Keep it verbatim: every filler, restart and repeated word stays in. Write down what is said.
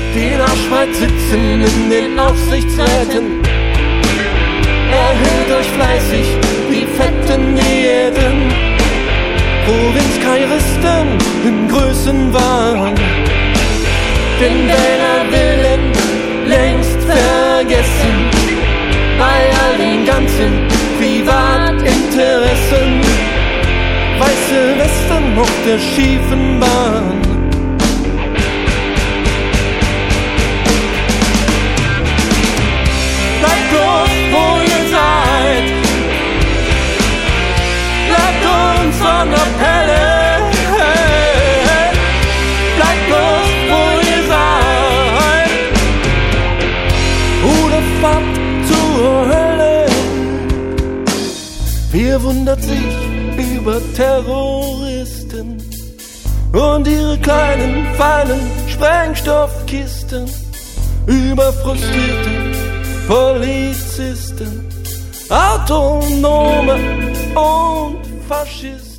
den Arschweit sitzen in den Aufsichtsräten. Erhöht euch fleißig die fetten Diäten. Provinzkarrieristen in Größenwahn. Den Wählerwillen längst vergessen. Bei all den ganzen Privatinteressen. Weiße Westen auf der schiefen Bahn. Bleibt bloß, wo ihr seid. Bleibt uns von der Pelle. Bleibt bloß, wo ihr seid. Oder fahrt zur Hölle. Wer wundert sich über Terroristen und ihre kleinen, feinen Sprengstoffkisten, über frustrierte Polizisten, Autonome und Faschisten.